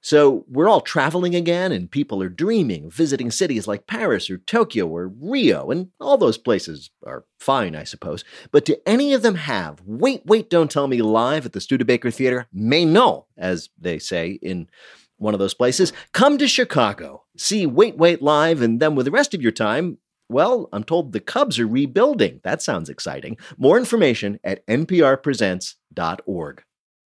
So we're all traveling again, and people are dreaming of visiting cities like Paris or Tokyo or Rio, and all those places are fine, I suppose. But do any of them have Wait, Wait, Don't Tell Me live at the Studebaker Theater? Mais non, as they say in one of those places. Come to Chicago, see Wait, Wait live, and then with the rest of your time, well, I'm told the Cubs are rebuilding. That sounds exciting. More information at nprpresents.org.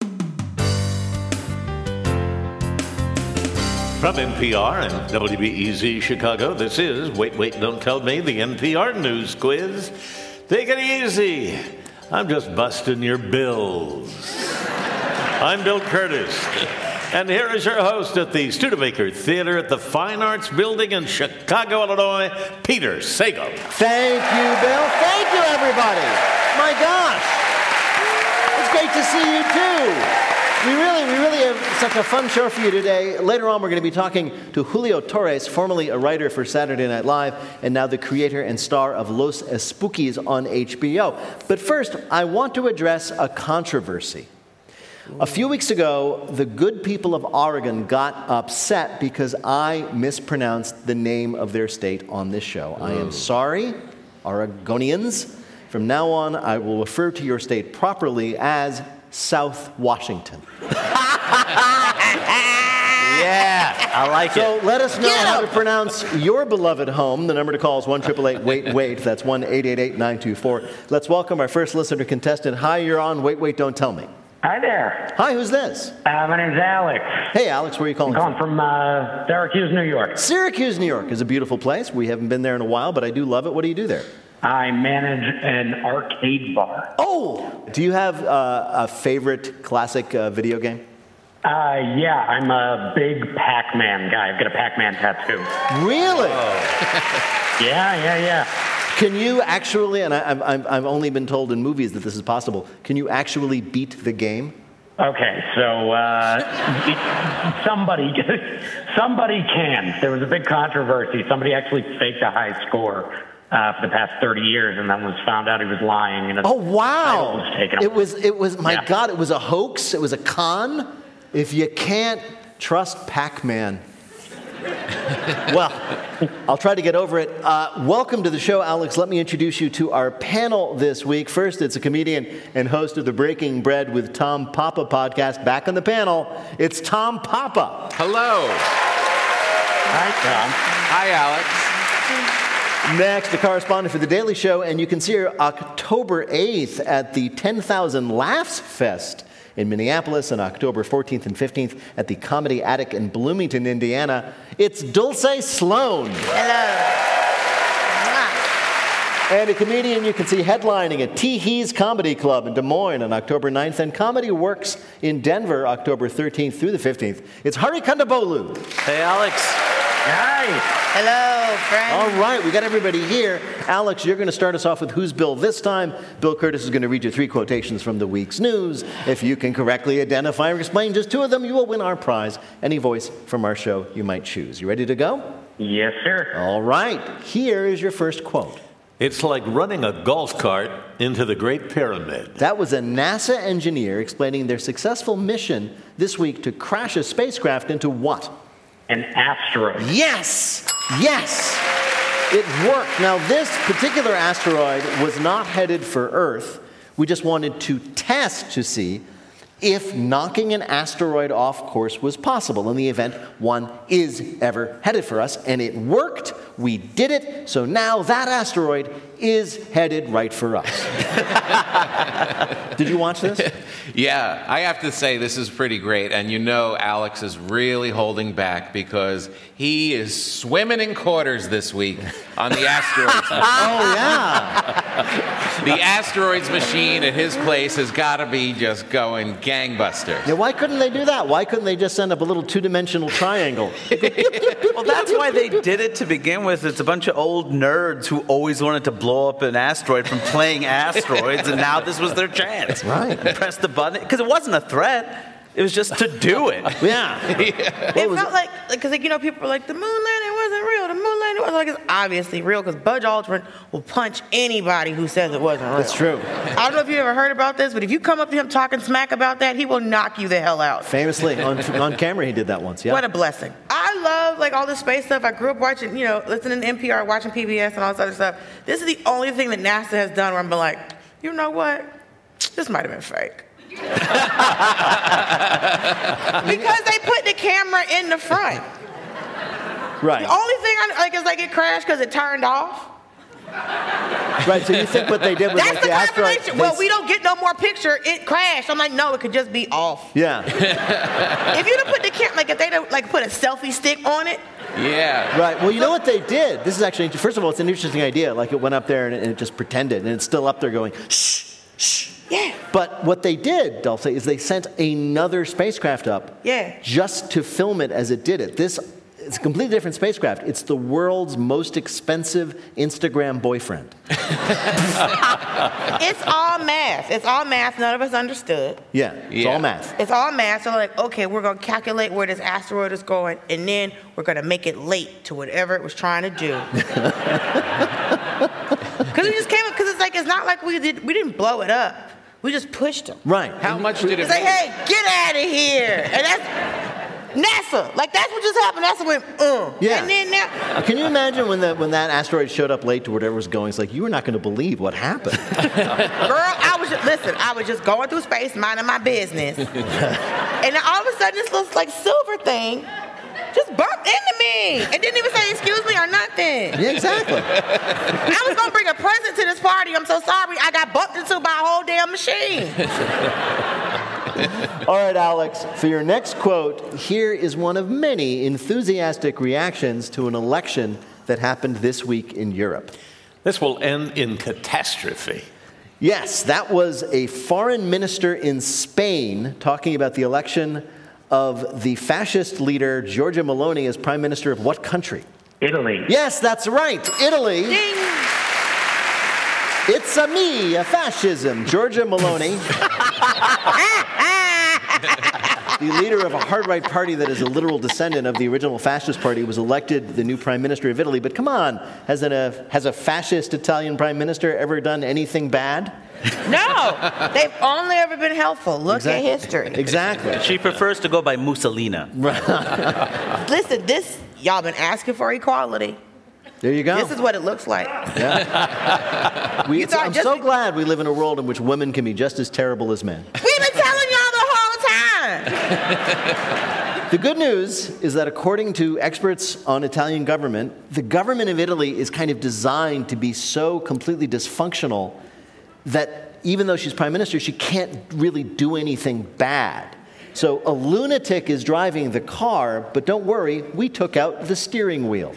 From NPR and WBEZ Chicago, this is Wait, Wait, Don't Tell Me, the NPR News Quiz. Take it easy. I'm just busting your bills. I'm Bill Curtis. And here is your host at the Studebaker Theater at the Fine Arts Building in Chicago, Illinois, Peter Sagal. Thank you, Bill. Thank you, everybody. My gosh. It's great to see you, too. We really have such a fun show for you today. Later on, we're going to be talking to Julio Torres, formerly a writer for Saturday Night Live, and now the creator and star of Los Espookies on HBO. But first, I want to address a controversy. A few weeks ago, the good people of Oregon got upset because I mispronounced the name of their state on this show. I am sorry, Oregonians. From now on, I will refer to your state properly as South Washington. Yeah, I like it. So let us know how to pronounce your beloved home. The number to call is 1-888-WAIT-WAIT. That's 1-888-924. Let's welcome our first listener contestant. Hi, you're on Wait, Wait, Don't Tell Me. Hi there. Hi, who's this? My name's Alex. Hey, Alex, where are you calling I'm calling from Syracuse, New York. Syracuse, New York is a beautiful place. We haven't been there in a while, but I do love it. What do you do there? I manage an arcade bar. Oh! Do you have a favorite classic video game? Yeah, I'm a big Pac-Man guy. I've got a Pac-Man tattoo. Really? Yeah. Can you actually, and I've only been told in movies that this is possible, can you actually beat the game? Okay, so somebody can. There was a big controversy. Somebody actually faked a high score for the past 30 years, and then was found out he was lying. And oh, wow. Was taken away. It was, my God, it was a hoax. It was a con. If you can't trust Pac-Man. Well, I'll try to get over it. Welcome to the show, Alex. Let me introduce you to our panel this week. First, it's a comedian and host of the Breaking Bread with Tom Papa podcast. Back on the panel, it's Tom Papa. Hello. Hi, Tom. Hi, Alex. Next, the correspondent for The Daily Show, and you can see her October 8th at the 10,000 Laughs Fest in Minneapolis, and October 14th and 15th at the Comedy Attic in Bloomington, Indiana. It's Dulce Sloan. Hello. And a comedian you can see headlining at Teehee's Comedy Club in Des Moines on October 9th, and Comedy Works in Denver, October 13th through the 15th. It's Hari Kondabolu. Hey, Alex. Hi. Hello, friend. All right, we got everybody here. Alex, you're going to start us off with Who's Bill this time. Bill Curtis is going to read you 3 quotations from the week's news. If you can correctly identify or explain just 2 of them, you will win our prize. Any voice from our show you might choose. You ready to go? Yes, sir. All right, here is your first quote. It's like running a golf cart into the Great Pyramid. That was a NASA engineer explaining their successful mission this week to crash a spacecraft into what? An asteroid. Yes! Yes! It worked. Now, this particular asteroid was not headed for Earth. We just wanted to test to see if knocking an asteroid off course was possible in the event one is ever headed for us. And it worked. We did it. So now that asteroid is headed right for us. Did you watch this? Yeah, I have to say this is pretty great. And you know Alex is really holding back because he is swimming in quarters this week on the asteroids. Oh, yeah. The asteroids machine at his place has got to be just going gangbusters. Yeah, why couldn't they do that? Why couldn't they just send up a little 2-dimensional triangle? Well, that's why they did it to begin with. It's a bunch of old nerds who always wanted to blow up an asteroid from playing asteroids, and now this was their chance. Right. Press the button, because it wasn't a threat. It was just to do it. Yeah. It felt like, because, you know, people were like, the moon landing wasn't real. The moon landing wasn't. like it's obviously real because Buzz Aldrin will punch anybody who says it wasn't real. That's true. I don't know if you ever heard about this, but if you come up to him talking smack about that, he will knock you the hell out. Famously, on camera, he did that once, yeah. What a blessing. I love, like, all this space stuff. I grew up watching, listening to NPR, watching PBS and all this other stuff. This is the only thing that NASA has done where I'm like, you know what? This might have been fake. Because they put the camera in the front. Right. The only thing is like it crashed because it turned off. Right, so you think what they did was That's like the the asteroid... confirmation. Well, we don't get no more picture. It crashed. I'm like, no, it could just be off. Yeah. If you'd have put the camera, like if they'd have, like, put a selfie stick on it. Yeah. Right, well, you know what they did? This is actually, first of all, it's an interesting idea. Like, it went up there and it just pretended, and it's still up there going, shh, shh. Yeah. But what they did, Dulce, is they sent another spacecraft up just to film it as it did it. It's a completely different spacecraft. It's the world's most expensive Instagram boyfriend. It's all math. It's all math. None of us understood. Yeah, it's all math. It's all math. So like, okay, we're going to calculate where this asteroid is going, and then we're going to make it late to whatever it was trying to do. Because we just came up, because it's not like we didn't blow it up. We just pushed them. Right. How much did it It's like, weigh? hey, get out of here. And that's NASA. Like, that's what just happened. NASA went, Yeah. And then now. Can you imagine when that asteroid showed up late to whatever was going? It's like, you were not going to believe what happened. Girl, I was just going through space, minding my business. And then all of a sudden, this little, like, silver thing just bumped into me and didn't even say excuse me or nothing. Yeah, exactly. I was going to bring a present to this party. I'm so sorry. I got bumped into by a whole damn machine. All right, Alex, for your next quote, here is one of many enthusiastic reactions to an election that happened this week in Europe. This will end in catastrophe. Yes, that was a foreign minister in Spain talking about the election of the fascist leader Giorgia Meloni as prime minister of what country? Italy. Yes, that's right, Italy. Ding. It's a me, a fascism. Giorgia Meloni, the leader of a hard-right party that is a literal descendant of the original fascist party, was elected the new prime minister of Italy. But come on, has a fascist Italian prime minister ever done anything bad? No, they've only ever been helpful. Look at history. Exactly. She prefers to go by Mussolina. Listen, y'all been asking for equality. There you go. This is what it looks like. Yeah. I'm just- so glad we live in a world in which women can be just as terrible as men. We've been telling y'all the whole time. The good news is that according to experts on Italian government, the government of Italy is kind of designed to be so completely dysfunctional that even though she's prime minister, she can't really do anything bad. So a lunatic is driving the car, but don't worry, we took out the steering wheel.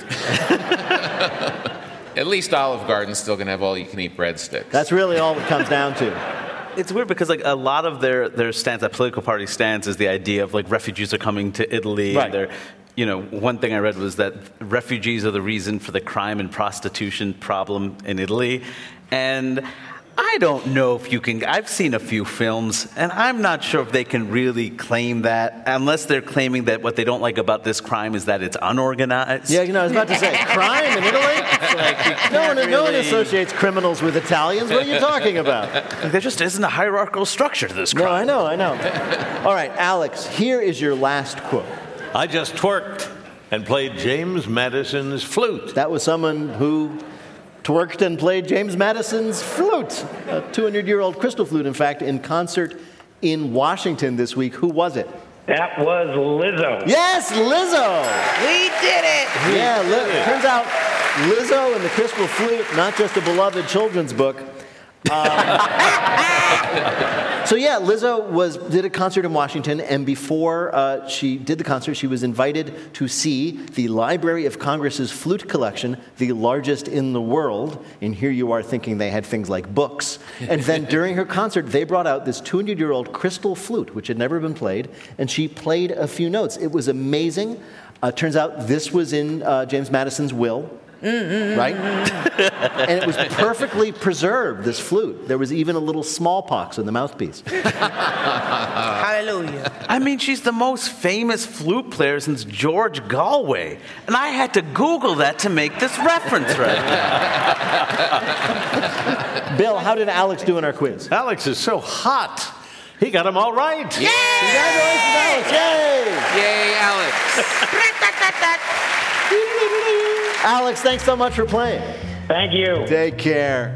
At least Olive Garden's still going to have all-you-can-eat breadsticks. That's really all it comes down to. It's weird because like a lot of their stance, that political party stance, is the idea of like refugees are coming to Italy. Right. And one thing I read was that refugees are the reason for the crime and prostitution problem in Italy. And I don't know if you can. I've seen a few films, and I'm not sure if they can really claim that, unless they're claiming that what they don't like about this crime is that it's unorganized. Yeah, I was about to say, crime in Italy? No one associates criminals with Italians. What are you talking about? Like, there just isn't a hierarchical structure to this crime. No, I know. All right, Alex, here is your last quote. I just twerked and played James Madison's flute. That was someone who twerked and played James Madison's flute, a 200-year-old crystal flute, in fact, in concert in Washington this week. Who was it? That was Lizzo. Yes, Lizzo! We did it. Yeah, turns out Lizzo and the Crystal Flute, not just a beloved children's book. So yeah, Lizzo did a concert in Washington, and before she did the concert, she was invited to see the Library of Congress's flute collection, the largest in the world. And here you are thinking they had things like books. And then during her concert, they brought out this 200-year-old crystal flute, which had never been played, and she played a few notes. It was amazing. Turns out this was in James Madison's will. right? And it was perfectly preserved, this flute. There was even a little smallpox in the mouthpiece. Hallelujah. I mean, she's the most famous flute player since George Galway. And I had to Google that to make this reference right now. Bill, how did Alex do in our quiz? Alex is so hot. He got them all right. Yay! Congratulations, Alex. Yay! Yay, Alex. Alex, thanks so much for playing. Thank you. Take care.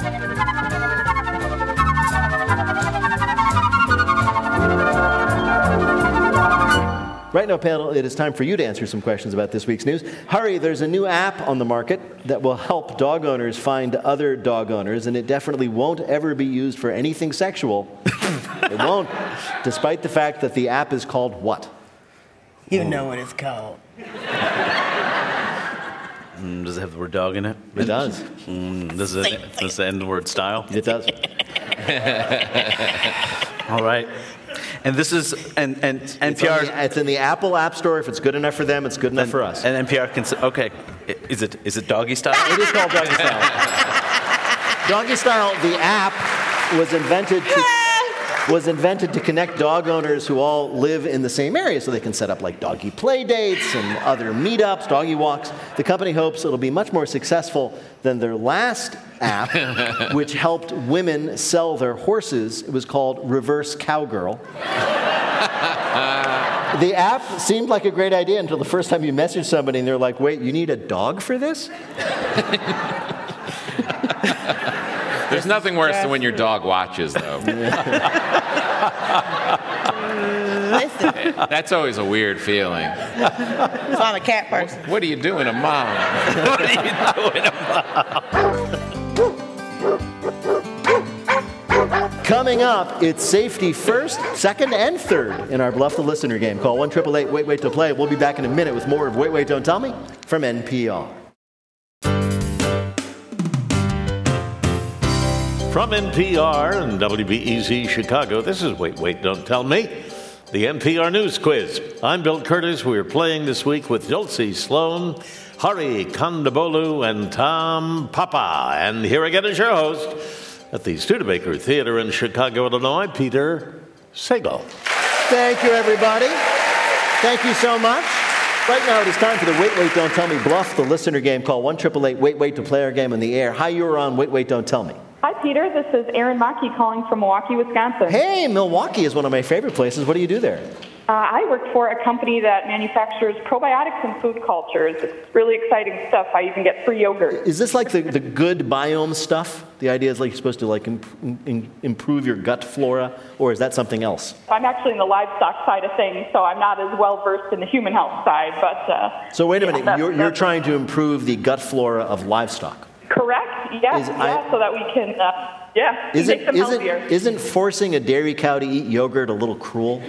Right now, panel, it is time for you to answer some questions about this week's news. Hurry, there's a new app on the market that will help dog owners find other dog owners, and it definitely won't ever be used for anything sexual. It won't, despite the fact that the app is called what? You know what it's called. Does it have the word dog in it? It does. Does it end the word style? It does. All right. And this is and NPR. It's in the Apple App Store. If it's good enough for them, it's good enough for us. And NPR can say, okay, is it doggy style? It is called Doggy Style. Doggy Style, the app, was invented to connect dog owners who all live in the same area so they can set up like doggy play dates and other meetups, doggy walks. The company hopes it'll be much more successful than their last app, which helped women sell their horses. It was called Reverse Cowgirl. The app seemed like a great idea until the first time you message somebody and they're like, wait, you need a dog for this? There's nothing worse than when your dog watches, though. Listen, That's always a weird feeling. so I'm a cat person. What are you doing, a mom? What are you doing Coming up, it's safety first, second, and third in our Bluff the Listener game. Call 1-888-WAIT-WAIT to play. We'll be back in a minute with more of Wait, Wait, Don't Tell Me from NPR. From NPR and WBEZ Chicago, this is Wait, Wait, Don't Tell Me, the NPR News Quiz. I'm Bill Curtis. We're playing this week with Dulcie Sloan, Hari Kondabolu, and Tom Papa. And here again is your host at the Studebaker Theater in Chicago, Illinois, Peter Sagal. Thank you, everybody. Thank you so much. Right now, it is time for the Wait, Wait, Don't Tell Me Bluff the Listener game. Call 1-888-WAIT-WAIT to play our game on the air. Hi, you're on Wait, Wait, Don't Tell Me. Hi, Peter. This is Erin Mackey calling from Milwaukee, Wisconsin. Hey, Milwaukee is one of my favorite places. What do you do there? I work for a company that manufactures probiotics and food cultures. It's really exciting stuff. I even get free yogurt. Is this like the good biome stuff? The idea is like you're supposed to like improve your gut flora, or is that something else? I'm actually in the livestock side of things, so I'm not as well versed in the human health side. But so wait a minute, you're trying to improve the gut flora of livestock. Correct. Yes. So that we can, make them healthier. Isn't forcing a dairy cow to eat yogurt a little cruel?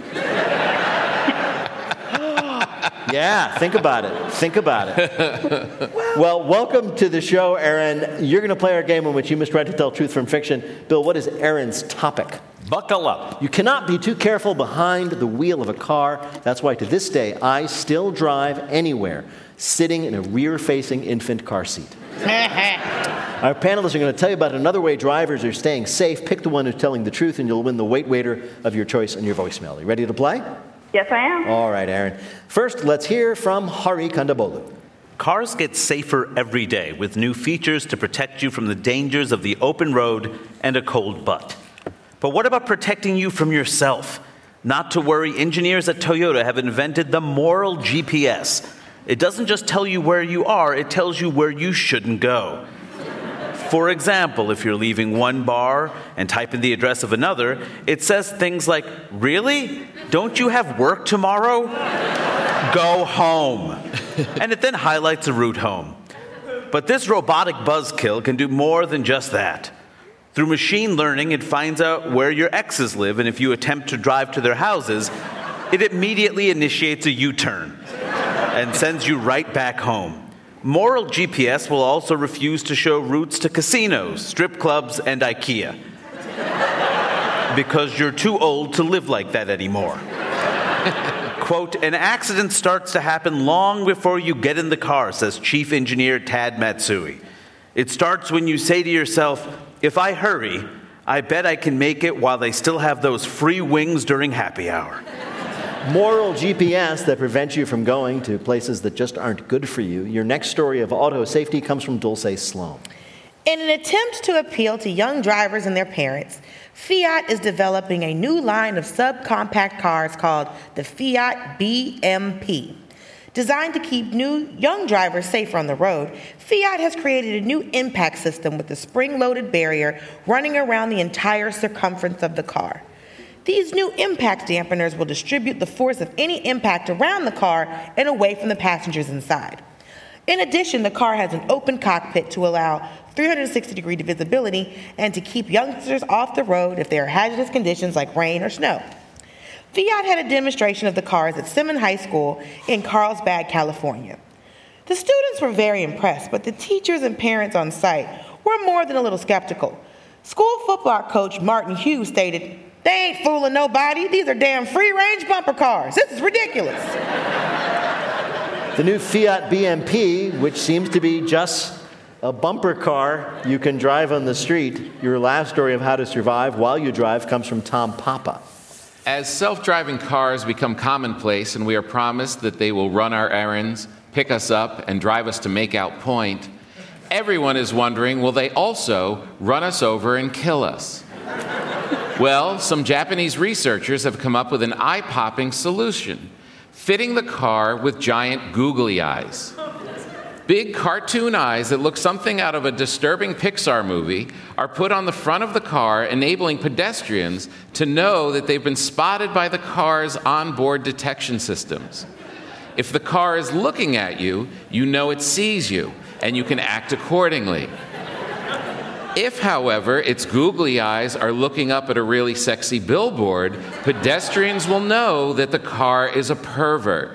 Yeah, think about it. Well, welcome to the show, Erin. You're going to play our game in which you must try to tell truth from fiction. Bill, what is Erin's topic? Buckle up. You cannot be too careful behind the wheel of a car. That's why to this day, I still drive anywhere, sitting in a rear-facing infant car seat. Our panelists are going to tell you about another way drivers are staying safe. Pick the one who's telling the truth, and you'll win the Wait Waiter of your choice on your voicemail. Are you ready to play? Yes, I am. All right, Erin. First, let's hear from Hari Kondabolu. Cars get safer every day with new features to protect you from the dangers of the open road and a cold butt. But what about protecting you from yourself? Not to worry, engineers at Toyota have invented the Moral GPS. It doesn't just tell you where you are, it tells you where you shouldn't go. For example, if you're leaving one bar and type in the address of another, it says things like, "Really? Don't you have work tomorrow? Go home." And it then highlights a route home. But this robotic buzzkill can do more than just that. Through machine learning, it finds out where your exes live, and if you attempt to drive to their houses, it immediately initiates a U-turn and sends you right back home. Moral GPS will also refuse to show routes to casinos, strip clubs, and IKEA. Because you're too old to live like that anymore. Quote, an accident starts to happen long before you get in the car, says Chief Engineer Tad Matsui. It starts when you say to yourself, if I hurry, I bet I can make it while they still have those free wings during happy hour. Moral GPS that prevents you from going to places that just aren't good for you. Your next story of auto safety comes from Dulce Sloan. In an attempt to appeal to young drivers and their parents, Fiat is developing a new line of subcompact cars called the Fiat BMP. Designed to keep new young drivers safer on the road, Fiat has created a new impact system with a spring-loaded barrier running around the entire circumference of the car. These new impact dampeners will distribute the force of any impact around the car and away from the passengers inside. In addition, the car has an open cockpit to allow 360-degree visibility and to keep youngsters off the road if there are hazardous conditions like rain or snow. Fiat had a demonstration of the cars at Simmons High School in Carlsbad, California. The students were very impressed, but the teachers and parents on site were more than a little skeptical. School football coach Martin Hughes stated, "They ain't fooling nobody. These are damn free-range bumper cars. This is ridiculous." The new Fiat BMP, which seems to be just a bumper car you can drive on the street. Your last story of how to survive while you drive comes from Tom Papa. As self-driving cars become commonplace and we are promised that they will run our errands, pick us up, and drive us to Makeout Point, everyone is wondering, will they also run us over and kill us? Well, some Japanese researchers have come up with an eye-popping solution, fitting the car with giant googly eyes. Big cartoon eyes that look something out of a disturbing Pixar movie are put on the front of the car, enabling pedestrians to know that they've been spotted by the car's onboard detection systems. If the car is looking at you, you know it sees you, and you can act accordingly. If, however, its googly eyes are looking up at a really sexy billboard, pedestrians will know that the car is a pervert.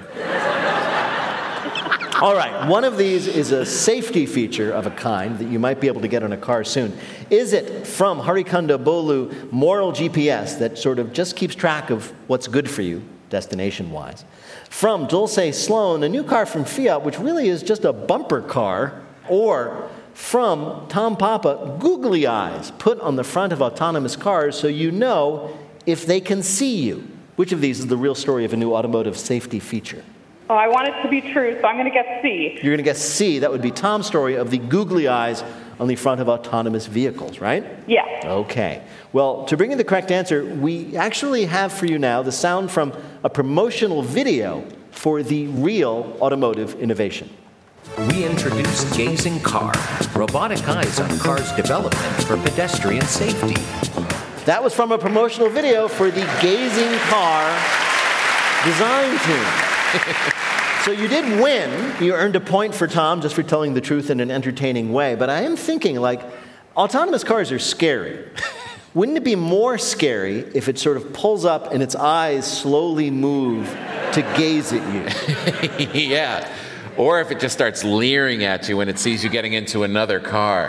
All right, one of these is a safety feature of a kind that you might be able to get on a car soon. Is it from Harikanda Bolu Moral GPS that sort of just keeps track of what's good for you, destination-wise? From Dulce Sloan, a new car from Fiat, which really is just a bumper car, or from Tom Papa, googly eyes put on the front of autonomous cars so you know if they can see you. Which of these is the real story of a new automotive safety feature? Oh, I want it to be true, so I'm going to guess C. You're going to guess C. That would be Tom's story of the googly eyes on the front of autonomous vehicles, right? Yeah. Okay. Well, to bring in the correct answer, we actually have for you now the sound from a promotional video for the real automotive innovation. We introduce Gazing Car, robotic eyes on cars' development for pedestrian safety. That was from a promotional video for the Gazing Car design team. So you did win. You earned a point for Tom just for telling the truth in an entertaining way. But I am thinking, like, autonomous cars are scary. Wouldn't it be more scary if it sort of pulls up and its eyes slowly move to gaze at you? Yeah. Or if it just starts leering at you when it sees you getting into another car.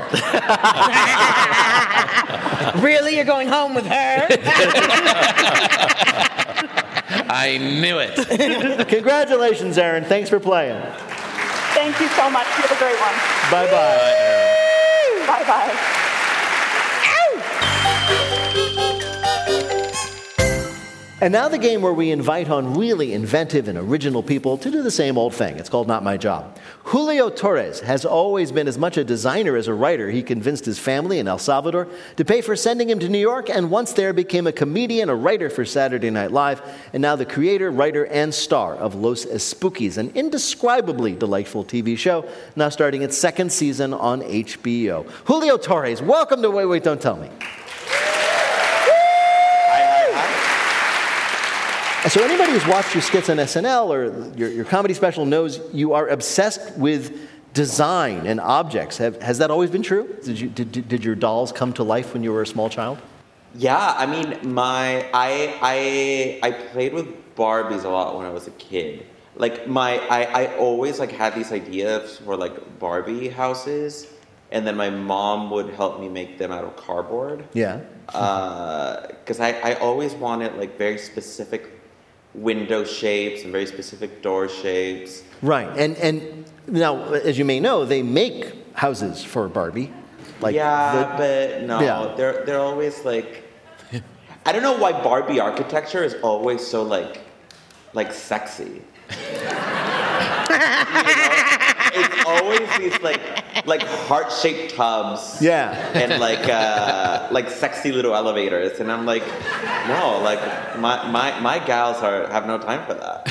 Really? You're going home with her? I knew it. Congratulations, Aaron. Thanks for playing. Thank you so much. You have a great one. Bye-bye. Bye-bye. And now the game where we invite on really inventive and original people to do the same old thing. It's called Not My Job. Julio Torres has always been as much a designer as a writer. He convinced his family in El Salvador to pay for sending him to New York, and once there became a comedian, a writer for Saturday Night Live, and now the creator, writer, and star of Los Espookies, an indescribably delightful TV show, now starting its second season on HBO. Julio Torres, welcome to Wait, Wait, Don't Tell Me. So anybody who's watched your skits on SNL or your comedy special knows you are obsessed with design and objects. Has that always been true? Did your dolls come to life when you were a small child? Yeah, I mean, I played with Barbies a lot when I was a kid. Like I always had these ideas for Barbie houses, and then my mom would help me make them out of cardboard. Yeah. Because I always wanted very specific window shapes and very specific door shapes. Right. And now, as you may know, they make houses for Barbie. But no, Yeah. they're always like, I don't know why Barbie architecture is always so like sexy. It's always these like heart-shaped tubs. Yeah. And like sexy little elevators, and I'm like, no, like my gals have no time for that.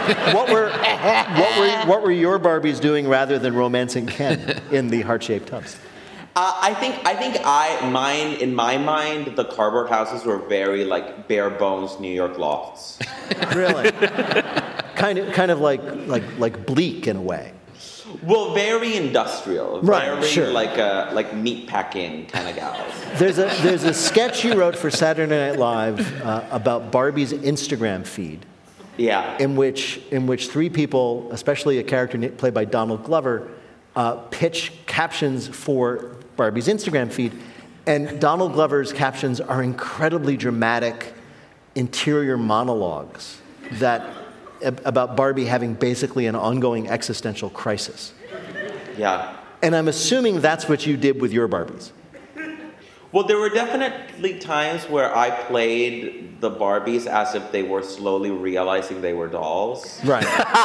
What were your Barbies doing rather than romancing Ken in the heart-shaped tubs? I think in my mind, the cardboard houses were very like bare bones New York lofts. Really? kind of like Bleak in a way. Well, very industrial, Right, very sure. like meat packing kind of gals. There's a sketch you wrote for Saturday Night Live about Barbie's Instagram feed. Yeah. In which three people, especially a character played by Donald Glover, pitch captions for Barbie's Instagram feed. And Donald Glover's captions are incredibly dramatic interior monologues about Barbie having basically an ongoing existential crisis. Yeah. And I'm assuming that's what you did with your Barbies. Well, there were definitely times where I played the Barbies as if they were slowly realizing they were dolls. Right.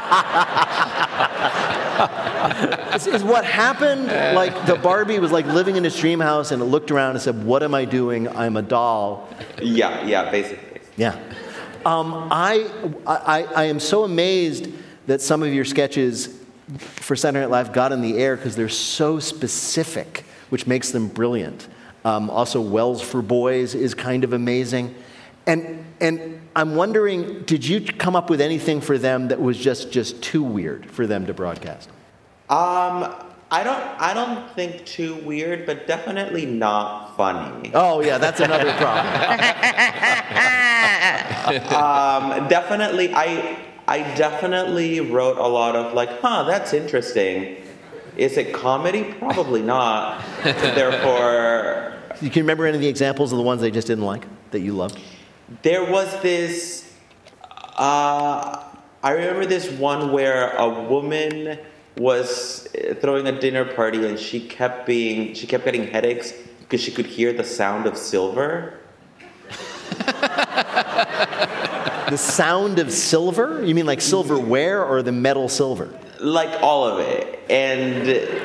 is what happened, like the Barbie was like living in his dream house and it looked around and said, what am I doing? I'm a doll. Yeah, basically. Yeah. I am so amazed that some of your sketches for Saturday Night Live got in the air because they're so specific, which makes them brilliant. Also, Wells for Boys is kind of amazing. And I'm wondering, did you come up with anything for them that was just too weird for them to broadcast? I don't think too weird, but definitely not funny. Oh yeah, that's another problem. Definitely, I definitely wrote a lot of like, that's interesting. Is it comedy? Probably not. Therefore, you can remember any of the examples of the ones they just didn't like that you loved? There was this. I remember this one where a woman was throwing a dinner party and she kept getting headaches because she could hear the sound of silver. The sound of silver? You mean like silverware or the metal silver? Like all of it. And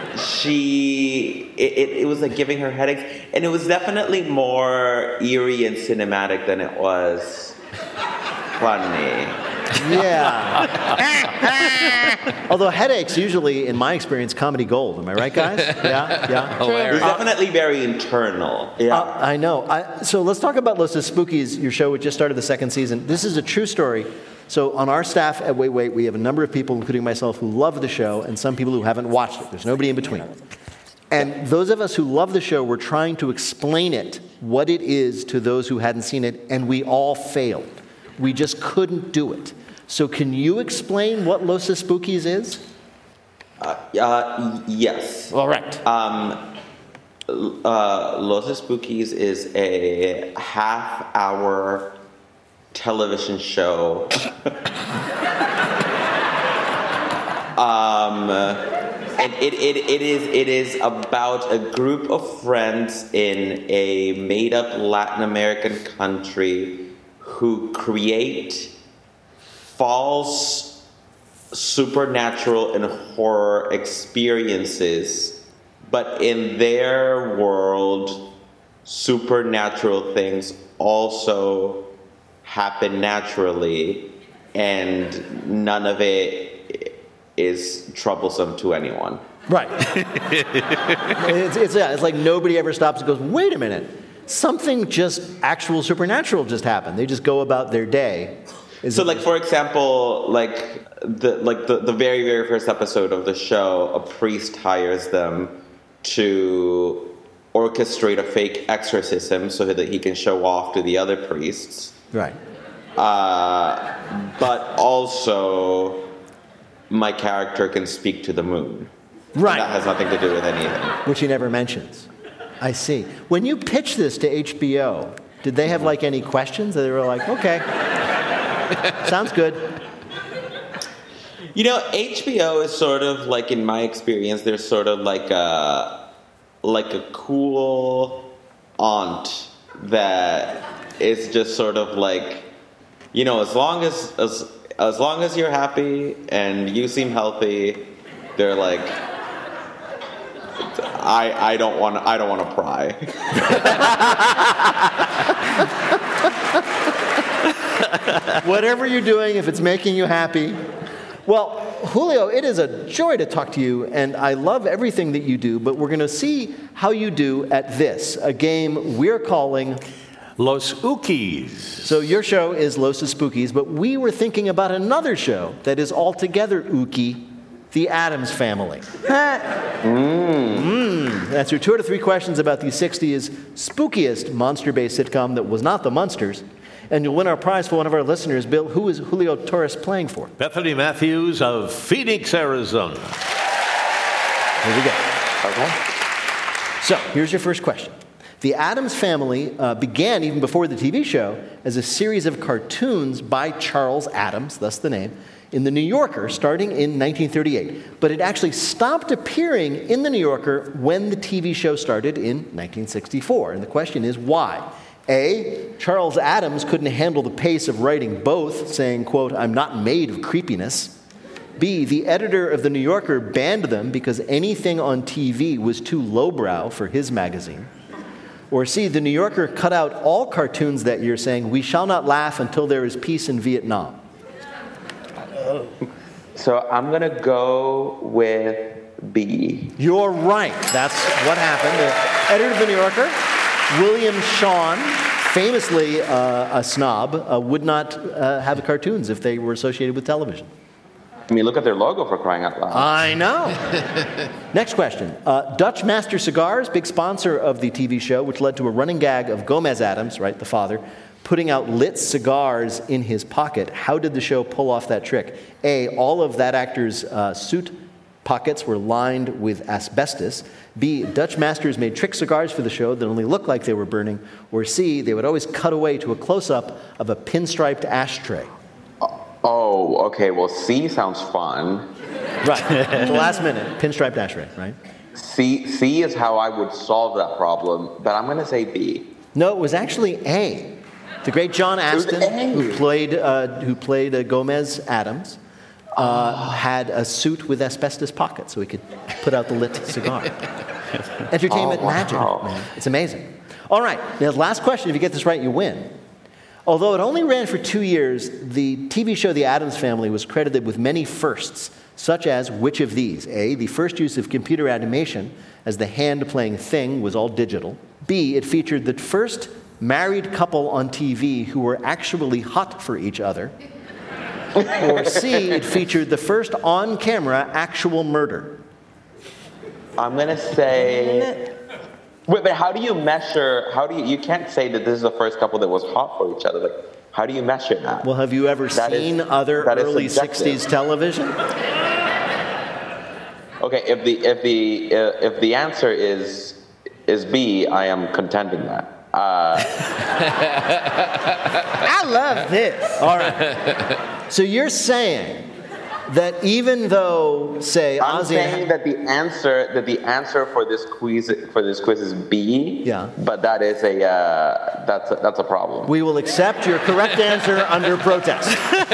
it was like giving her headaches. And it was definitely more eerie and cinematic than it was funny. Yeah. Although headaches usually, in my experience, comedy gold. Am I right, guys? Yeah. It was definitely very internal. Yeah. I know. So let's talk about Los Spookies, your show which just started the second season. This is a true story. So on our staff at Wait, we have a number of people, including myself, who love the show, and some people who haven't watched it. There's nobody in between. And those of us who love the show, we're trying to explain it, what it is, to those who hadn't seen it, and we all failed. We just couldn't do it. So can you explain what Los Spookies is? Yes. All right. Los Spookies is a half-hour television show. And it is about a group of friends in a made-up Latin American country who create false supernatural and horror experiences, but in their world, supernatural things also happen naturally, and none of it is troublesome to anyone. Right. It's like nobody ever stops and goes, wait a minute, something just actual supernatural just happened. They just go about their day. So, like, for example, the very, very first episode of the show, a priest hires them to orchestrate a fake exorcism so that he can show off to the other priests. Right. But also, my character can speak to the moon. Right. That has nothing to do with anything. Which he never mentions. I see. When you pitched this to HBO, did they have, like, any questions? They were like, okay. Sounds good. You know, HBO is sort of like, in my experience, they're sort of like a cool aunt that is just sort of like, you know, as long as you're happy and you seem healthy, they're like, I don't want to pry. Whatever you're doing, if it's making you happy. Well, Julio, it is a joy to talk to you, and I love everything that you do, but we're going to see how you do at this, a game we're calling Los Ookies. So your show is Los Spookies, but we were thinking about another show that is altogether ooky, The Addams Family. Answer 2 out of 3 questions about the 60s spookiest monster-based sitcom that was not The Munsters, and you'll win our prize for one of our listeners. Bill, who is Julio Torres playing for? Bethany Matthews of Phoenix, Arizona. Here we go. Okay. So here's your first question. The Addams Family began, even before the TV show, as a series of cartoons by Charles Addams, thus the name, in The New Yorker, starting in 1938. But it actually stopped appearing in The New Yorker when the TV show started in 1964. And the question is, why? A, Charles Addams couldn't handle the pace of writing both, saying, quote, "I'm not made of creepiness." B, the editor of The New Yorker banned them because anything on TV was too lowbrow for his magazine. Or C, The New Yorker cut out all cartoons that year, saying, "We shall not laugh until there is peace in Vietnam." So I'm going to go with B. You're right. That's what happened. The editor of The New Yorker, William Shawn, famously a snob, would not have the cartoons if they were associated with television. I mean, look at their logo, for crying out loud. I know. Next question. Dutch Master Cigars, big sponsor of the TV show, which led to a running gag of Gomez Addams, right, the father, putting out lit cigars in his pocket. How did the show pull off that trick? A, all of that actor's suit pockets were lined with asbestos. B, Dutch Masters made trick cigars for the show that only looked like they were burning. Or C, they would always cut away to a close-up of a pinstriped ashtray. Oh, okay. Well, C sounds fun. Right. At the last minute, pinstriped ashtray, right? C is how I would solve that problem, but I'm going to say B. No, it was actually A. The great John Astin, who played Gomez Addams, had a suit with asbestos pockets so he could put out the lit cigar. Entertainment magic, man. It's amazing. All right, now the last question. If you get this right, you win. Although it only ran for 2 years, the TV show The Addams Family was credited with many firsts, such as which of these? A, the first use of computer animation, as the hand-playing thing was all digital. B, it featured the first married couple on TV who were actually hot for each other. Or C, it featured the first on-camera actual murder. I'm going to say... Wait, but how do you measure, you can't say that this is the first couple that was hot for each other. Like, how do you measure that? Well, have you ever seen other early 60s television? Okay, if the answer is B, I am contending that. I love this. All right. So you're saying that even though, say, I'm Ozzy saying that the answer for this quiz is B. Yeah. But that is that's a problem. we will accept your correct answer under protest.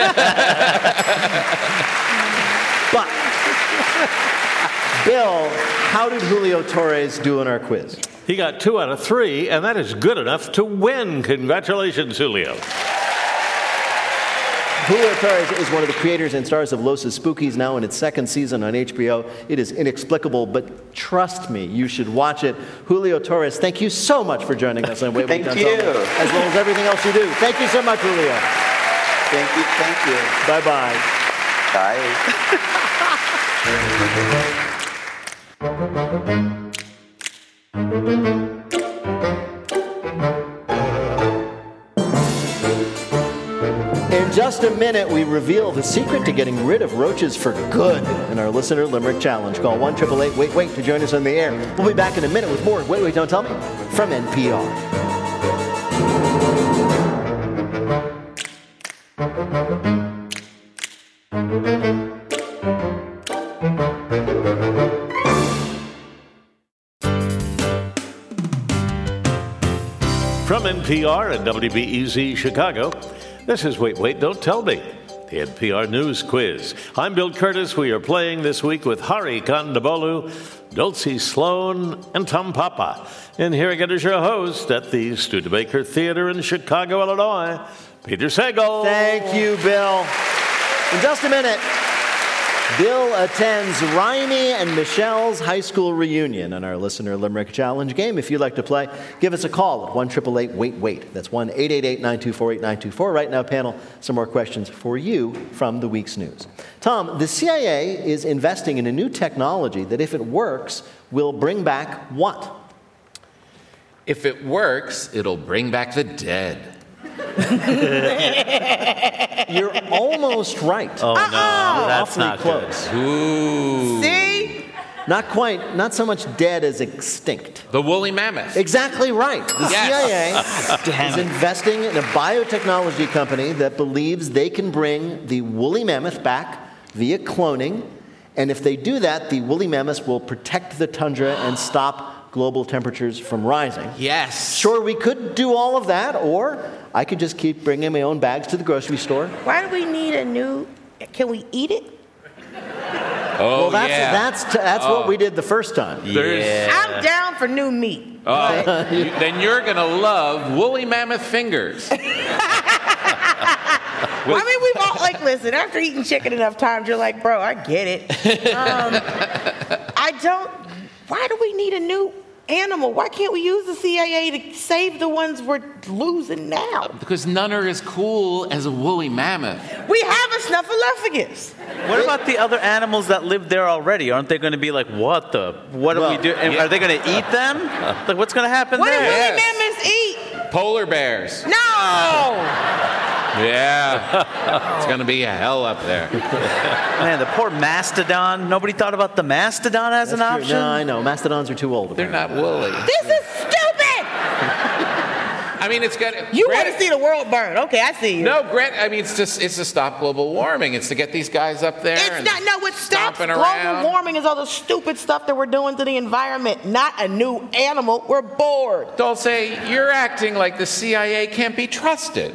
But, Bill, how did Julio Torres do in our quiz? He got 2 out of 3, and that is good enough to win. Congratulations, Julio. Julio Torres is one of the creators and stars of Los Spookies, now in its 2nd season on HBO. It is inexplicable, but trust me, you should watch it. Julio Torres, thank you so much for joining us on Wait, Wait, Don't Tell Me, as well as everything else you do. Thank you so much, Julio. Thank you. Bye-bye. Bye. In just a minute, we reveal the secret to getting rid of roaches for good in our Listener Limerick Challenge. Call 1-888-WAIT-WAIT to join us on the air. We'll be back in a minute with more Wait, Wait, Don't Tell Me from NPR. From NPR and WBEZ Chicago, this is Wait, Wait, Don't Tell Me, the NPR News Quiz. I'm Bill Curtis. We are playing this week with Hari Kondabolu, Dulcie Sloan, and Tom Papa. And here again is your host at the Studebaker Theater in Chicago, Illinois, Peter Sagal. Thank you, Bill. In just a minute, Bill attends Raimi and Michelle's high school reunion on our Listener Limerick Challenge game. If you'd like to play, give us a call at 1-888-WAIT-WAIT. That's 1-888-924-8924. Right now, panel, some more questions for you from the week's news. Tom, the CIA is investing in a new technology that, if it works, will bring back what? If it works, it'll bring back the dead. You're almost right. Oh, no, that's awfully not close. good. Ooh. See? Not quite, not so much dead as extinct. The woolly mammoth. Exactly right. The Yes. CIA is investing in a biotechnology company that believes they can bring the woolly mammoth back via cloning. And if they do that, the woolly mammoths will protect the tundra and stop global temperatures from rising. Yes. Sure, we could do all of that, or I could just keep bringing my own bags to the grocery store. Why do we need a new... Can we eat it? Oh, Well, that's what we did the first time. I'm down for new meat. Then you're going to love woolly mammoth fingers. I mean, we've all, listen, after eating chicken enough times, you're like, bro, I get it. Why do we need a new animal? Why can't we use the CIA to save the ones we're losing now? Because none are as cool as a woolly mammoth. We have a snuffleupagus. What about the other animals that live there already? Aren't they going to be like, what do we do? And are they going to eat them? Like, what's going to happen What do there? woolly mammoths eat? Polar bears. No! Yeah. It's going to be a hell up there. Man, the poor mastodon. Nobody thought about the mastodon as an option? No, I know. Mastodons are too old. They're not woolly. This is stupid! I mean, it's got... You want to see the world burn. Okay, I see you. No, I mean, it's to stop global warming. It's to get these guys up there What stops stomping global around. warming is all the stupid stuff that we're doing to the environment, not a new animal. We're bored. Dulce, you're acting like the CIA can't be trusted.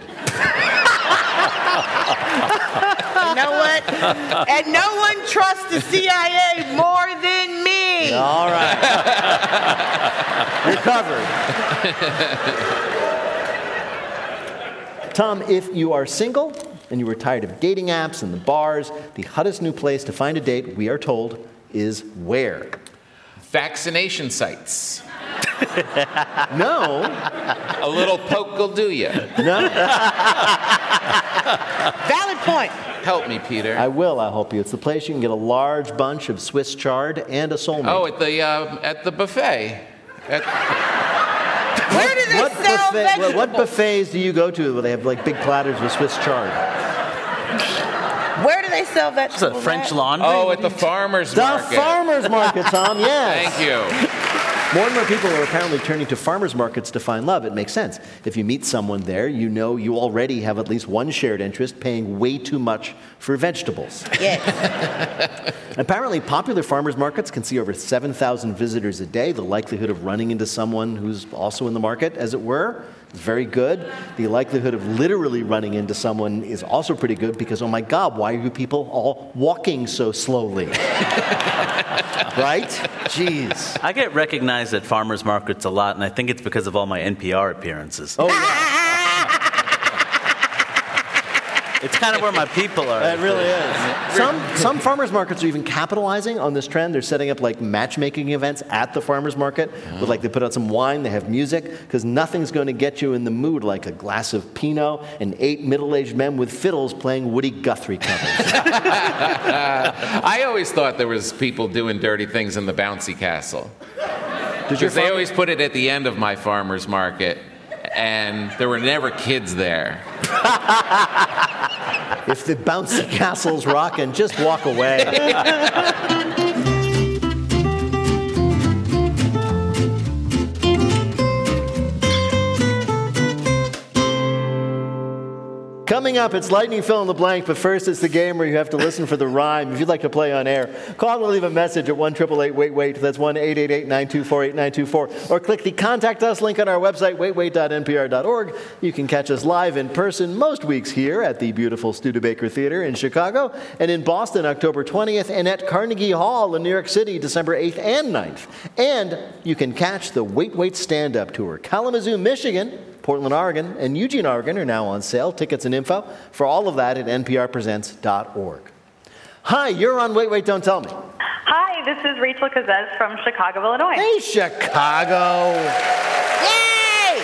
You know what? And no one trusts the CIA more than me. All right. You're covered. Tom, if you are single and you are tired of dating apps and the bars, the hottest new place to find a date, we are told, is where? Vaccination sites. No. A little poke will do you. No. Valid point. Help me, Peter. I will, I'll help you. It's the place you can get a large bunch of Swiss chard and a soulmate. Oh, at the buffet. Where do they sell vegetables? What buffets do you go to where they have big platters of Swiss chard? Where do they sell It's a vegetables? French laundry. Oh, at the farmer's market. The farmer's market, Tom, yes. Thank you. More and more people are apparently turning to farmers markets to find love. It makes sense. If you meet someone there, you know you already have at least one shared interest, paying way too much for vegetables. Yes. Apparently, popular farmers markets can see over 7,000 visitors a day. The likelihood of running into someone who's also in the market, as it were, is very good. The likelihood of literally running into someone is also pretty good because, oh my God, why are you people all walking so slowly? Right? Jeez. I get recognized at farmers markets a lot, and I think it's because of all my NPR appearances. Oh, yeah. It's kind of where my people are. It really is. Some farmers markets are even capitalizing on this trend. They're setting up matchmaking events at the farmers market. With they put out some wine, they have music, because nothing's going to get you in the mood like a glass of Pinot and 8 middle-aged men with fiddles playing Woody Guthrie covers. I always thought there was people doing dirty things in the bouncy castle. Because they always put it at the end of my farmer's market, and there were never kids there. If the bouncy castle's rocking, just walk away. Coming up, it's Lightning Fill in the Blank, but first it's the game where you have to listen for the rhyme. If you'd like to play on air, call or leave a message at 1-888-WAIT-WAIT. That's 1-888-924-8924. Or click the Contact Us link on our website, waitwait.npr.org. You can catch us live in person most weeks here at the beautiful Studebaker Theater in Chicago, and in Boston, October 20th, and at Carnegie Hall in New York City, December 8th and 9th. And you can catch the Wait Wait Stand-Up Tour. Kalamazoo, Michigan, Portland, Oregon, and Eugene, Oregon are now on sale. Tickets and info for all of that at nprpresents.org. Hi, you're on Wait, Wait, Don't Tell Me. Hi, this is Rachel Kazez from Chicago, Illinois. Hey, Chicago. Yay!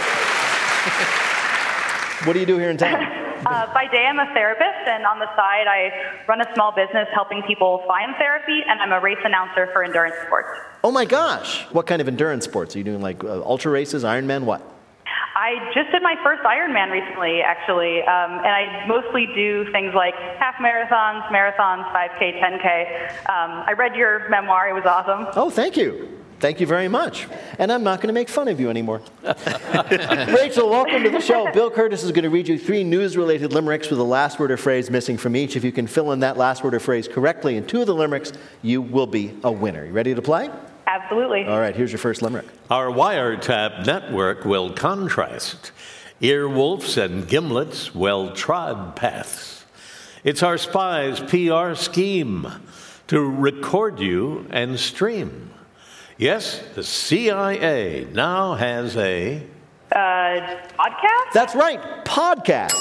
What do you do here in town? By day, I'm a therapist, and on the side, I run a small business helping people find therapy, and I'm a race announcer for endurance sports. Oh, my gosh. What kind of endurance sports? Are you doing, like, ultra races, Ironman, what? I just did my first Ironman recently, actually, and I mostly do things like half marathons, 5K, 10K. I read your memoir. It was awesome. Oh, thank you. Thank you very much. And I'm not going to make fun of you anymore. Rachel, welcome to the show. Bill Curtis is going to read you 3 news-related limericks with a last word or phrase missing from each. If you can fill in that last word or phrase correctly in 2 of the limericks, you will be a winner. You ready to play? Absolutely. All right, here's your first limerick. Our wiretap network will contrast earwolves and gimlets' well-trod paths. It's our spies' PR scheme to record you and stream. Yes, the CIA now has a... podcast? That's right, podcast.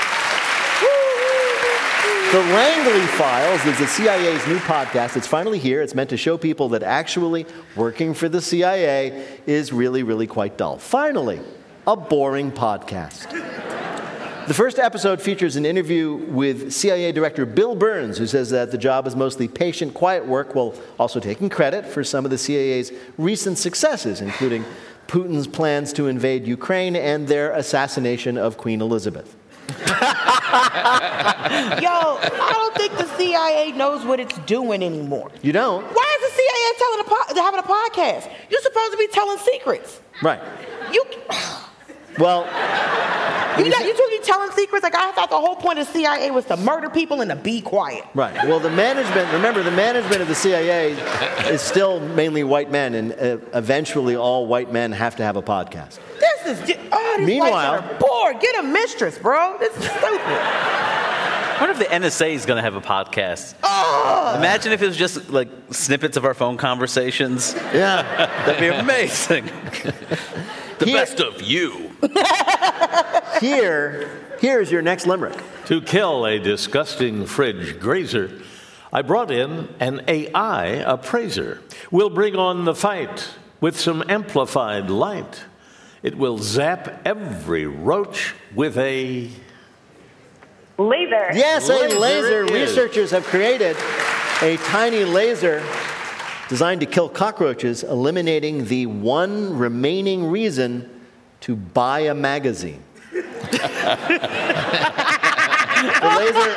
The Langley Files is the CIA's new podcast. It's finally here. It's meant to show people that actually working for the CIA is really, really quite dull. Finally, a boring podcast. The first episode features an interview with CIA Director Bill Burns, who says that the job is mostly patient, quiet work, while also taking credit for some of the CIA's recent successes, including Putin's plans to invade Ukraine and their assassination of Queen Elizabeth. Yo, I don't think the CIA knows what it's doing anymore. You don't? Why is the CIA having a podcast? You're supposed to be telling secrets. Right. You Well, supposed to be telling secrets? Like, I thought the whole point of the CIA was to murder people and to be quiet. right. Well, the management of the CIA is still mainly white men, and eventually all white men have to have a podcast. This is these Meanwhile- whites are bored. Get a mistress, bro. This is stupid. I wonder if the NSA is going to have a podcast. Oh! Imagine if it was just like snippets of our phone conversations. Yeah. That'd be amazing. The best of you. Here's your next limerick. To kill a disgusting fridge grazer, I brought in an AI appraiser. We'll bring on the fight with some amplified light. It will zap every roach with a... Laser. Yes, a laser. it is. Researchers have created a tiny laser designed to kill cockroaches, eliminating the one remaining reason to buy a magazine. The laser...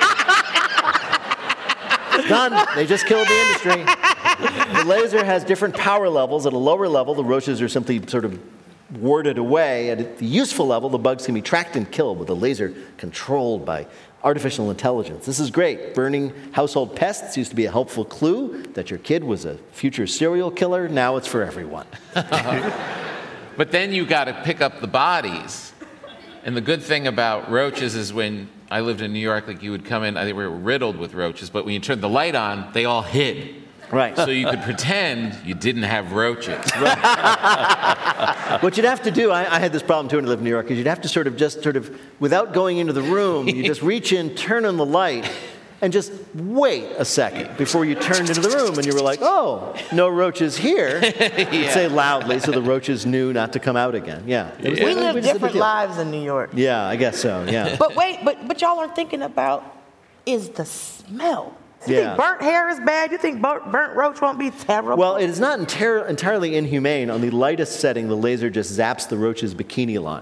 Done. They just killed the industry. The laser has different power levels. At a lower level, the roaches are simply sort of warded away. At the useful level, the bugs can be tracked and killed with a laser controlled by artificial intelligence. This is great. Burning household pests used to be a helpful clue that your kid was a future serial killer. Now it's for everyone. But then you got to pick up the bodies. And the good thing about roaches is when I lived in New York, like you would come in, they were riddled with roaches, but when you turned the light on, they all hid. Right. So you could pretend you didn't have roaches. What you'd have to do, I had this problem too when I lived in New York, is you'd have to sort of, without going into the room, you just reach in, turn on the light, and just wait a second before you turned into the room, and you were like, oh, no roaches here. You'd say loudly so the roaches knew not to come out again. Yeah. We live different lives in New York. Yeah, I guess so, yeah. But wait, but y'all aren't thinking about is the smell. You Yeah. think burnt hair is bad? You think burnt roach won't be terrible? Well, it is not entirely inhumane. On the lightest setting, the laser just zaps the roach's bikini line.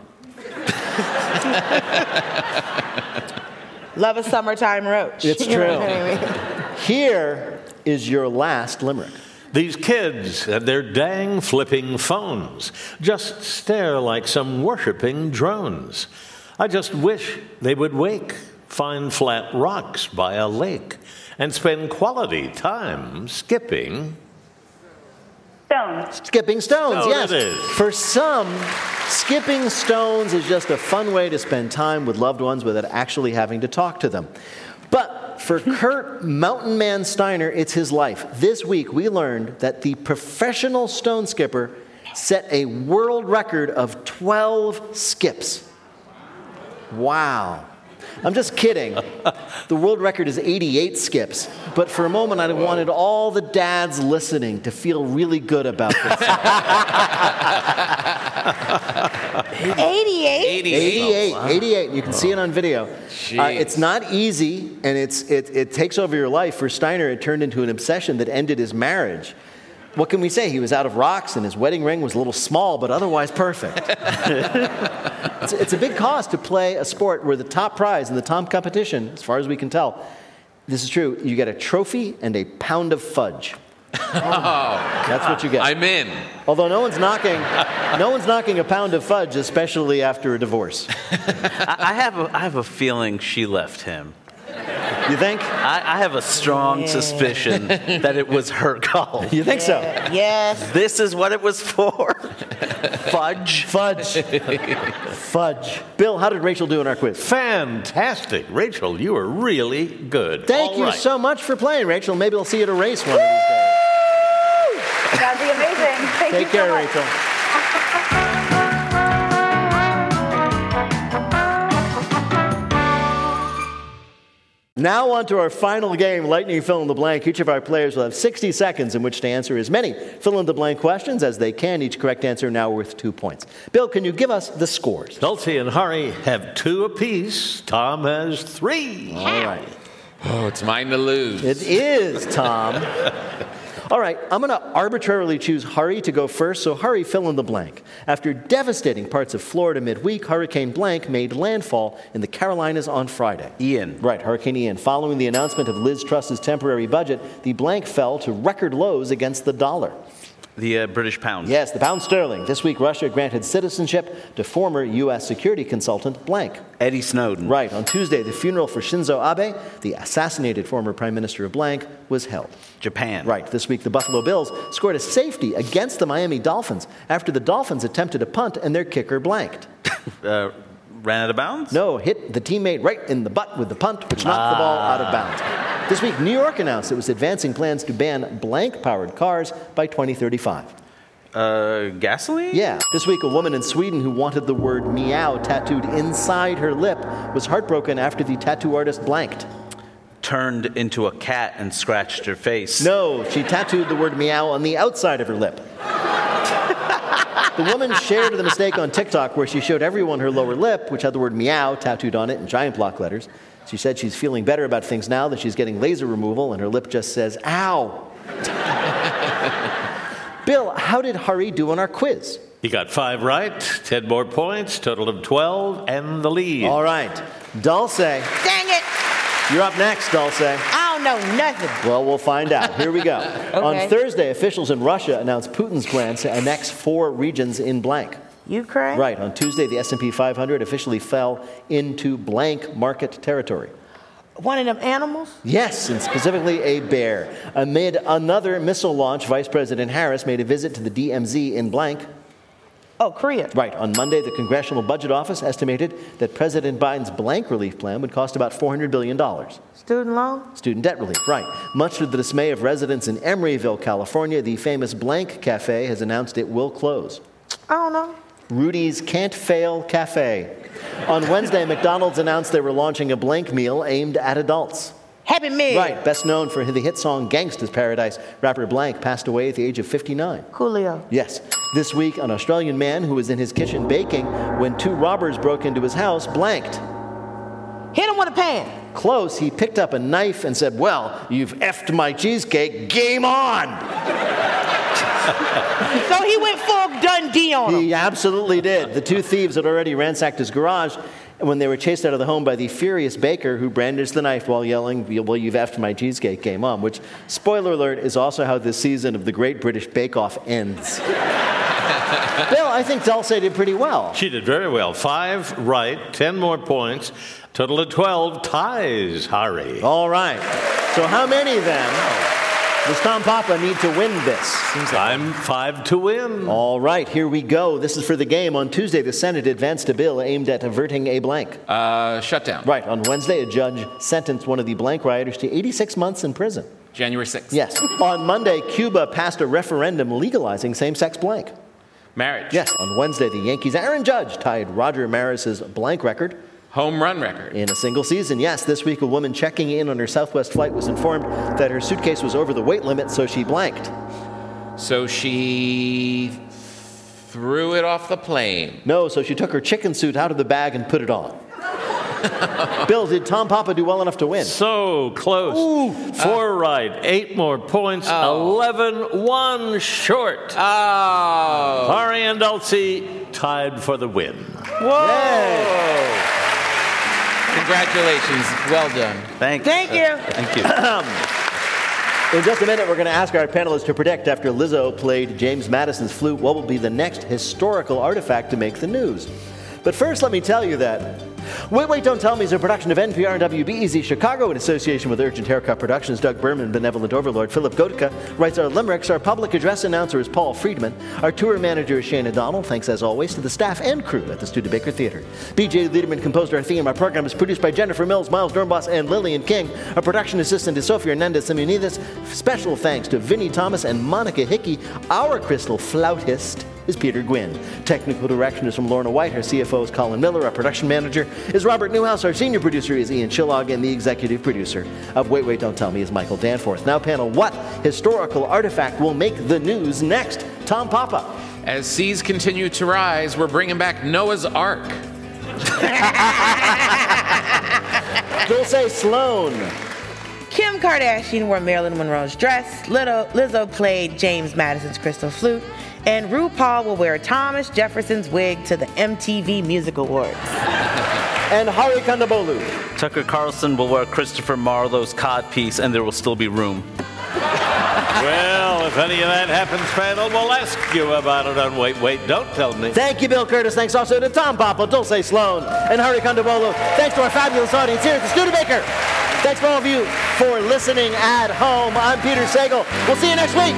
Love a summertime roach. It's You know true. what I mean? Here is your last limerick. These kids and their dang flipping phones just stare like some worshiping drones. I just wish they would wake find flat rocks by a lake, and spend quality time skipping Stones. Skipping stones, Stone yes. it is. For some, skipping stones is just a fun way to spend time with loved ones without actually having to talk to them. But for Kurt Mountain Man Steiner, it's his life. This week, we learned that the professional stone skipper set a world record of 12 skips. Wow. I'm just kidding. The world record is 88 skips. But for a moment, I wanted all the dads listening to feel really good about this. 88? 88. You can see it on video. It's not easy, and it takes over your life. For Steiner, it turned into an obsession that ended his marriage. What can we say? He was out of rocks, and his wedding ring was a little small, but otherwise perfect. It's a big cost to play a sport where the top prize in the top competition, as far as we can tell, this is true, you get a trophy and a pound of fudge. That's what you get. I'm in. Although no one's knocking a pound of fudge, especially after a divorce. I have a feeling she left him. You think? I have a strong suspicion that it was her call. You think so? Yes. This is what it was for? Fudge? Fudge. Bill, how did Rachel do in our quiz? Fantastic. Rachel, you were really good. Thank you so much for playing, Rachel. Maybe we'll see you at a race one of these days. That'd be amazing. Thank you Take care, so much. Rachel. Now on to our final game, Lightning Fill in the Blank. Each of our players will have 60 seconds in which to answer as many fill-in-the-blank questions as they can. Each correct answer now worth 2 points. Bill, can you give us the scores? Dulce and Hari have 2 apiece. Tom has 3. All right. Oh, it's mine to lose. It is, Tom. All right, I'm going to arbitrarily choose Hari to go first, so Hari, fill in the blank. After devastating parts of Florida midweek, Hurricane Blank made landfall in the Carolinas on Friday. Ian. Right, Hurricane Ian. Following the announcement of Liz Truss's temporary budget, the blank fell to record lows against the dollar. The British pound. Yes, the pound sterling. This week, Russia granted citizenship to former U.S. security consultant Blank. Eddie Snowden. Right. On Tuesday, the funeral for Shinzo Abe, the assassinated former prime minister of Blank, was held. Japan. Right. This week, the Buffalo Bills scored a safety against the Miami Dolphins after the Dolphins attempted a punt and their kicker blanked. Ran out of bounds? No, hit the teammate right in the butt with the punt, which knocked the ball out of bounds. This week, New York announced it was advancing plans to ban blank-powered cars by 2035. Gasoline? Yeah. This week, a woman in Sweden who wanted the word meow tattooed inside her lip was heartbroken after the tattoo artist blanked. Turned into a cat and scratched her face. No, she tattooed the word meow on the outside of her lip. The woman shared the mistake on TikTok where she showed everyone her lower lip, which had the word meow tattooed on it in giant block letters. She said she's feeling better about things now that she's getting laser removal, and her lip just says, ow. Bill, how did Hari do on our quiz? He got 5 right, 10 more points, total of 12, and the lead. All right. Dulce. Dang it. You're up next, Dulce. I don't know nothing. Well, we'll find out. Here we go. Okay. On Thursday, officials in Russia announced Putin's plans to annex 4 regions in blank. Ukraine? Right. On Tuesday, the S&P 500 officially fell into blank market territory. One of them animals? Yes, and specifically a bear. Amid another missile launch, Vice President Harris made a visit to the DMZ in blank. Oh, Korea. Right. On Monday, the Congressional Budget Office estimated that President Biden's blank relief plan would cost about $400 billion. Student loan? Student debt relief, right. Much to the dismay of residents in Emeryville, California, the famous Blank Cafe has announced it will close. I don't know. Rudy's Can't Fail Cafe. On Wednesday, McDonald's announced they were launching a blank meal aimed at adults. Happy Meal. Right. Best known for the hit song Gangsta's Paradise, rapper Blank passed away at the age of 59. Coolio. Yes. This week, an Australian man who was in his kitchen baking when 2 robbers broke into his house blanked. Hit him with a pan. Close. He picked up a knife and said, well, you've effed my cheesecake. Game on! So he went full Dundee on him. He absolutely did. The 2 thieves had already ransacked his garage when they were chased out of the home by the furious baker who brandished the knife while yelling, well, you've effed my cheesecake, game on, which, spoiler alert, is also how this season of the Great British Bake Off ends. Bill, I think Dulce did pretty well. She did very well. 5 right, 10 more points. Total of 12 ties, Hari. All right. So how many then does Tom Papa need to win this? I'm 5 to win. All right, here we go. This is for the game. On Tuesday, the Senate advanced a bill aimed at averting a blank. Shutdown. Right. On Wednesday, a judge sentenced one of the blank rioters to 86 months in prison. January 6th. Yes. On Monday, Cuba passed a referendum legalizing same-sex blank. Marriage. Yes. On Wednesday, the Yankees' Aaron Judge tied Roger Maris's blank record. Home run record. In a single season, yes. This week, a woman checking in on her Southwest flight was informed that her suitcase was over the weight limit, so she blanked. So she threw it off the plane. No, so she took her chicken suit out of the bag and put it on. Bill, did Tom Papa do well enough to win? So close. Ooh. 4 right, 8 more points, 11, 1 short. Oh. Hari and Dulcie tied for the win. Whoa! Yay. Congratulations. Well done. Thank you. In just a minute, we're going to ask our panelists to predict, after Lizzo played James Madison's flute, what will be the next historical artifact to make the news. But first, let me tell you that Wait, Wait, Don't Tell Me is a production of NPR and WBEZ Chicago in association with Urgent Haircut Productions. Doug Berman, Benevolent Overlord. Philip Gotica writes our limericks. Our public address announcer is Paul Friedman. Our tour manager is Shana Donald. Thanks, as always, to the staff and crew at the Studebaker Theater. B.J. Liederman composed our theme. Our program is produced by Jennifer Mills, Miles Dornbos, and Lillian King. Our production assistant is Sofia Hernandez Simeonides. Special thanks to Vinnie Thomas and Monica Hickey. Our crystal flautist is Peter Gwynn. Technical direction is from Lorna White. Our CFO is Colin Miller. Our production manager is Robert Newhouse. Our senior producer is Ian Chillog. And the executive producer of Wait, Wait, Don't Tell Me is Michael Danforth. Now, panel, what historical artifact will make the news next? Tom Papa. As seas continue to rise, we're bringing back Noah's Ark. Dulce Sloan. Kim Kardashian wore Marilyn Monroe's dress. Lizzo played James Madison's crystal flute. And RuPaul will wear Thomas Jefferson's wig to the MTV Music Awards. And Hari Kondabolu. Tucker Carlson will wear Christopher Marlowe's codpiece, and there will still be room. Well, if any of that happens, panel, we'll ask you about it on Wait, Wait, Don't Tell Me. Thank you, Bill Curtis. Thanks also to Tom Papa, Dulce Sloan, and Hari Kondabolu. Thanks to our fabulous audience here at the Studebaker. Thanks for all of you for listening at home. I'm Peter Sagal. We'll see you next week.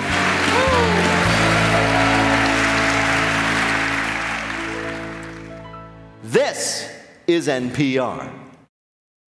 This is NPR.